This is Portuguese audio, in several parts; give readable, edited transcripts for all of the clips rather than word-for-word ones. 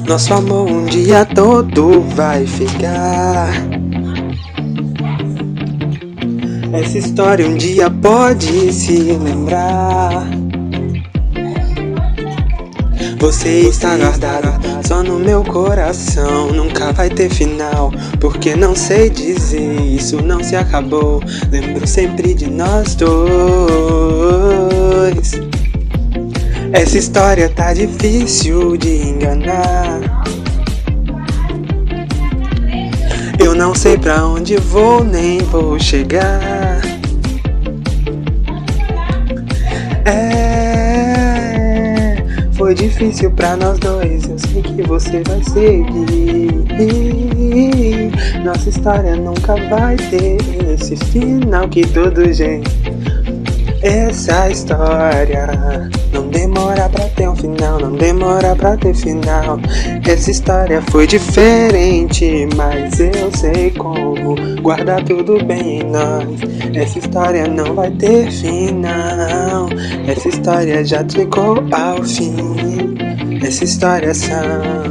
Nosso amor um dia todo vai ficar. Essa história um dia pode se lembrar. Você está guardado só no meu coração. Nunca vai ter final, porque não sei dizer. Isso não se acabou. Lembro sempre de nós dois. Essa história tá difícil de enganar. Eu não sei pra onde vou, nem vou chegar. Foi difícil pra nós dois, eu sei que você vai seguir. Nossa história nunca vai ter esse final que todo jeito. Essa história não demora pra ter um final, não demora pra ter final. Essa história foi diferente, mas eu sei como guardar tudo bem em nós. Essa história não vai ter final, essa história já chegou ao fim. Essa história são.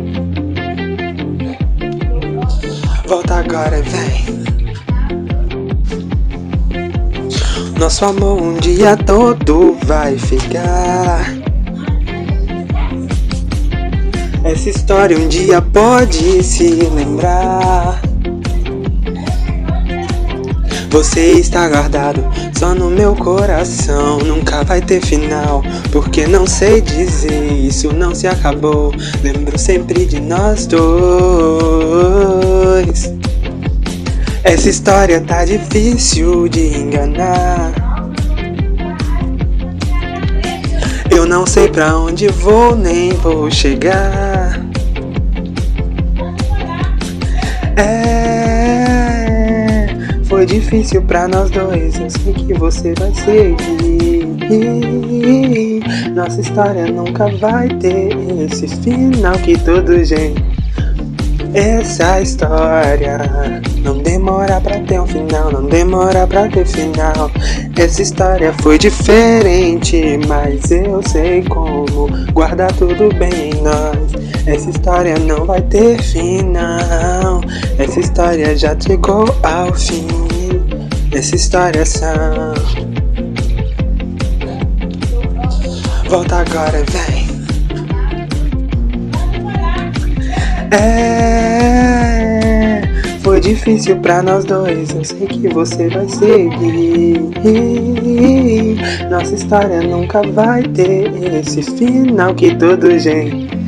Volta agora, vem. Nosso amor um dia todo vai ficar. Essa história um dia pode se lembrar. Você está guardado só no meu coração. Nunca vai ter final, porque não sei dizer. Isso não se acabou. Lembro sempre de nós dois. Essa história tá difícil de enganar. Eu não sei pra onde vou, nem vou chegar. Foi difícil pra nós dois, eu sei que você vai seguir. Nossa história nunca vai ter esse final que todo jeito. Essa história não demora pra ter um final, não demora pra ter final. Essa história foi diferente, mas eu sei como guardar tudo bem em nós. Essa história não vai ter final, essa história já chegou ao fim. Essa história são. Volta agora, vem. Foi difícil pra nós dois, eu sei que você vai seguir. Nossa história nunca vai ter esse final que todo jeito.